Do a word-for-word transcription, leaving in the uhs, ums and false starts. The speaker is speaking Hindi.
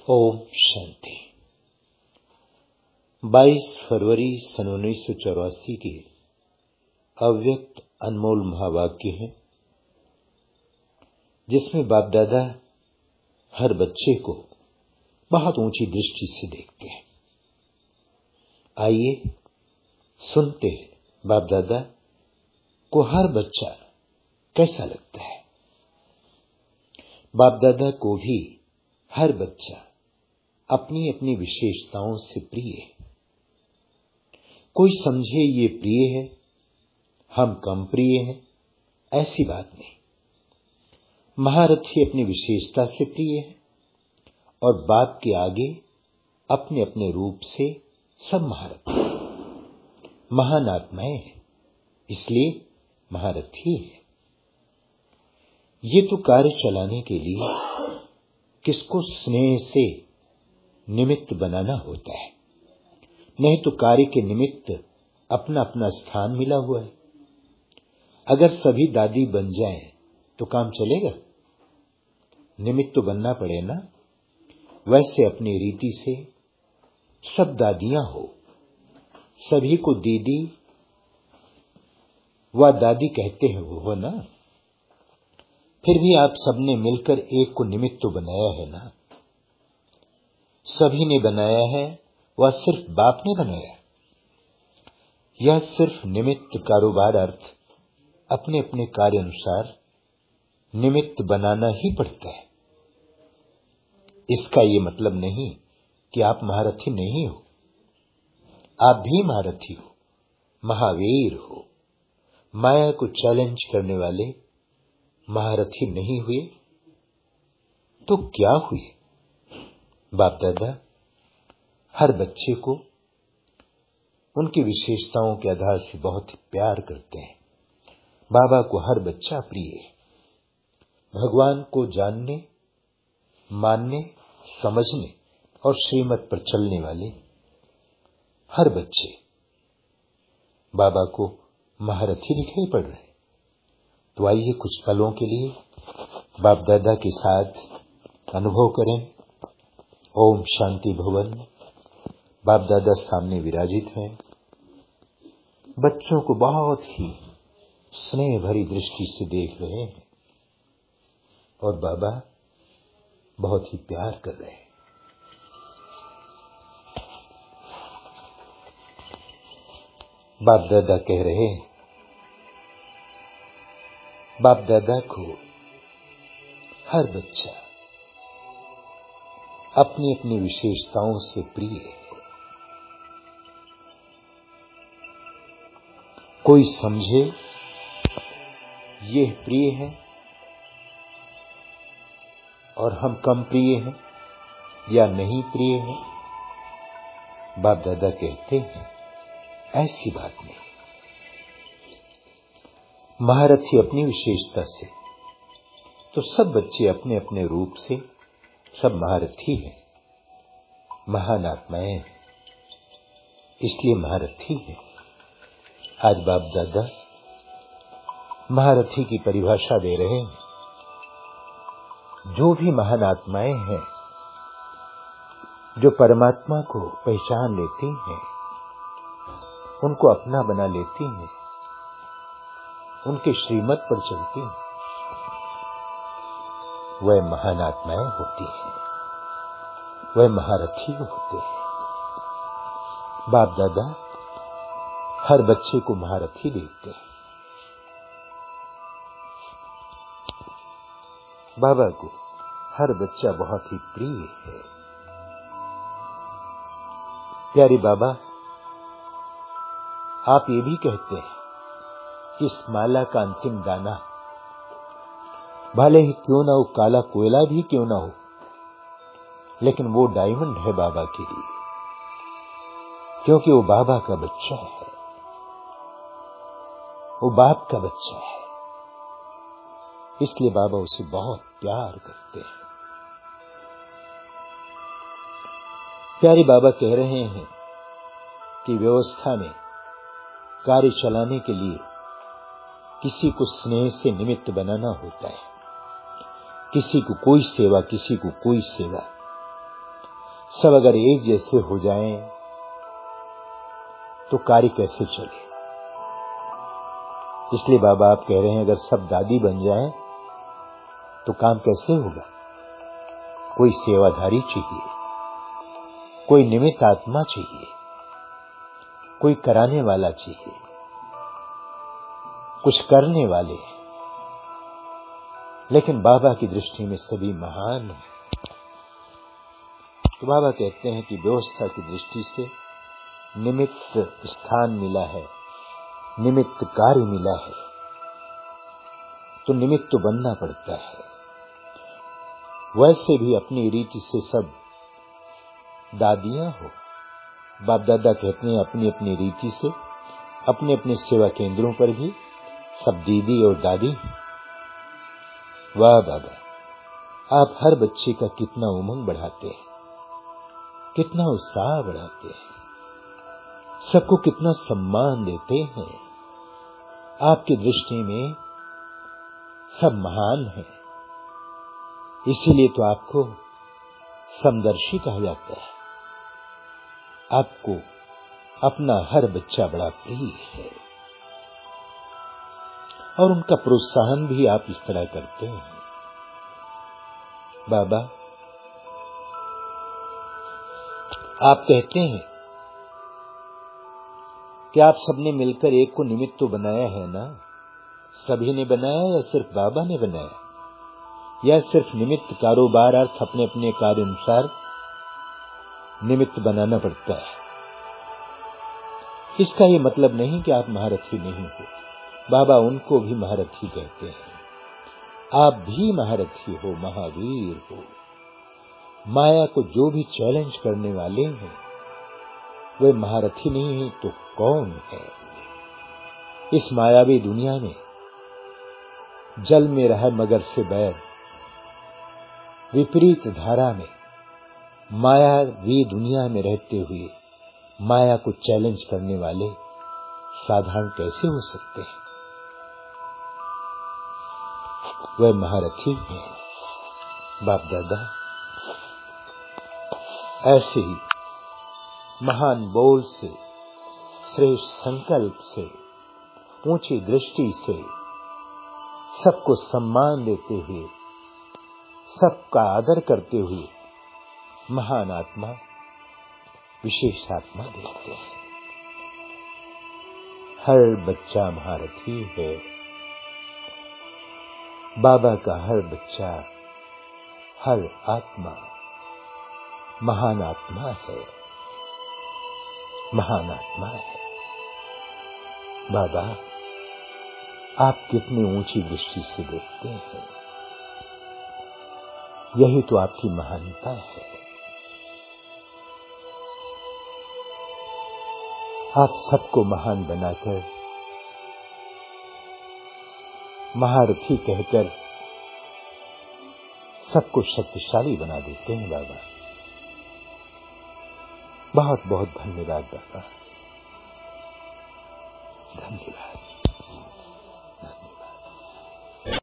ओम शांति। बाईस फरवरी सन उन्नीस सौ चौरासी के अव्यक्त अनमोल महावाक्य है, जिसमें बाप दादा हर बच्चे को बहुत ऊंची दृष्टि से देखते हैं। आइए सुनते हैं बाप दादा को हर बच्चा कैसा लगता है। बाप दादा को भी हर बच्चा अपनी अपनी विशेषताओं से प्रिय है। कोई समझे ये प्रिय है, हम कम प्रिय हैं, ऐसी बात नहीं। महारथी अपनी विशेषता से प्रिय है और बाप के आगे अपने अपने रूप से सब महारथी है, महान आत्माएं हैं, इसलिए महारथी है। ये तो कार्य चलाने के लिए किसको स्नेह से निमित्त बनाना होता है, नहीं तो कार्य के निमित्त अपना अपना स्थान मिला हुआ है। अगर सभी दादी बन जाएं तो काम चलेगा? निमित्त तो बनना पड़े ना। वैसे अपनी रीति से सब दादियां हो, सभी को दीदी व दादी कहते हैं वो हो ना। फिर भी आप सबने मिलकर एक को निमित्त तो बनाया है ना। सभी ने बनाया है, वह सिर्फ बाप ने बनाया। यह सिर्फ निमित्त कारोबार अर्थ अपने अपने कार्य अनुसार निमित्त बनाना ही पड़ता है। इसका ये मतलब नहीं कि आप महारथी नहीं हो। आप भी महारथी हो, महावीर हो। माया को चैलेंज करने वाले महारथी नहीं हुए तो क्या हुए? बाप दादा हर बच्चे को उनकी विशेषताओं के आधार से बहुत प्यार करते हैं। बाबा को हर बच्चा प्रिय है। भगवान को जानने, मानने, समझने और श्रीमत पर चलने वाले हर बच्चे बाबा को महारथी दिखाई पड़ रहे हैं। तो आइए कुछ पलों के लिए बाप दादा के साथ अनुभव करें। ओम शांति भवन। बाप दादा सामने विराजित हैं, बच्चों को बहुत ही स्नेह भरी दृष्टि से देख रहे हैं और बाबा बहुत ही प्यार कर रहे हैं। बाप दादा कह रहे हैं, बाप दादा को हर बच्चा अपनी अपनी विशेषताओं से प्रिय है। कोई समझे ये प्रिय है और हम कम प्रिय हैं या नहीं प्रिय हैं, बाप दादा कहते हैं ऐसी बात नहीं। महारथी अपनी विशेषता से, तो सब बच्चे अपने अपने रूप से सब महारथी हैं, महान आत्माएं हैं, इसलिए महारथी है। आज बाप दादा महारथी की परिभाषा दे रहे हैं। जो भी महान आत्माएं हैं, जो परमात्मा को पहचान लेती हैं, उनको अपना बना लेती हैं, उनके श्रीमत पर चलती हैं, वह महान आत्माएं होती हैं, वह महारथी होते हैं। बाप दादा हर बच्चे को महारथी देखते हैं। बाबा को हर बच्चा बहुत ही प्रिय है। प्यारे बाबा, आप ये भी कहते हैं कि इस माला का अंतिम दाना भले ही क्यों ना हो, काला कोयला भी क्यों ना हो, लेकिन वो डायमंड है बाबा के लिए, क्योंकि वो बाबा का बच्चा है, वो बाप का बच्चा है, इसलिए बाबा उसे बहुत प्यार करते हैं। प्यारे बाबा कह रहे हैं कि व्यवस्था में कार्य चलाने के लिए किसी को स्नेह से निमित्त बनाना होता है। किसी को कोई सेवा, किसी को कोई सेवा, सब अगर एक जैसे हो जाएं तो कार्य कैसे चले। इसलिए बाबा आप कह रहे हैं अगर सब दादी बन जाएं तो काम कैसे होगा। कोई सेवाधारी चाहिए, कोई निमित्त आत्मा चाहिए, कोई कराने वाला चाहिए, कुछ करने वाले। लेकिन बाबा की दृष्टि में सभी महान हैं। तो बाबा कहते हैं कि व्यवस्था की दृष्टि से निमित्त स्थान मिला है, निमित्त कार्य मिला है, तो निमित्त तो बनना पड़ता है। वैसे भी अपनी रीति से सब दादियां हो, बाप दादा कहते हैं अपनी अपनी रीति से अपने अपने सेवा केंद्रों पर भी सब दीदी और दादी। वाह बाबा, आप हर बच्चे का कितना उमंग बढ़ाते हैं, कितना उत्साह बढ़ाते हैं, सबको कितना सम्मान देते हैं। आपकी दृष्टि में सब महान है, इसीलिए तो आपको समदर्शी कहा जाता है। आपको अपना हर बच्चा बड़ा प्रिय है और उनका प्रोत्साहन भी आप इस तरह करते हैं। बाबा आप कहते हैं कि आप सबने मिलकर एक को निमित्त तो बनाया है ना। सभी ने बनाया या सिर्फ बाबा ने बनाया, या सिर्फ निमित्त कारोबार अर्थ अपने अपने कार्य अनुसार निमित्त बनाना पड़ता है। इसका ये मतलब नहीं कि आप महारथी नहीं हो। बाबा उनको भी महारथी कहते हैं। आप भी महारथी हो, महावीर हो। माया को जो भी चैलेंज करने वाले हैं वे महारथी नहीं है तो कौन है। इस मायावी दुनिया में जल में रहा मगर से बैर, विपरीत धारा में मायावी दुनिया में रहते हुए माया को चैलेंज करने वाले साधारण कैसे हो सकते हैं। वह महारथी हैं बाप दादा। ऐसे ही महान बोल से, श्रेष्ठ संकल्प से, ऊंची दृष्टि से सबको सम्मान देते हुए, सबका आदर करते हुए महान आत्मा, विशेष आत्मा देखते हैं। हर बच्चा महारथी है। बाबा का हर बच्चा, हर आत्मा महान आत्मा है, महान आत्मा है। बाबा आप कितनी ऊंची दृष्टि से देखते हैं। यही तो आपकी महानता है। आप सबको महान बनाकर, महारथी कहकर सबको शक्तिशाली बना देते हैं बाबा। बहुत बहुत धन्यवाद बाबा, धन्यवाद।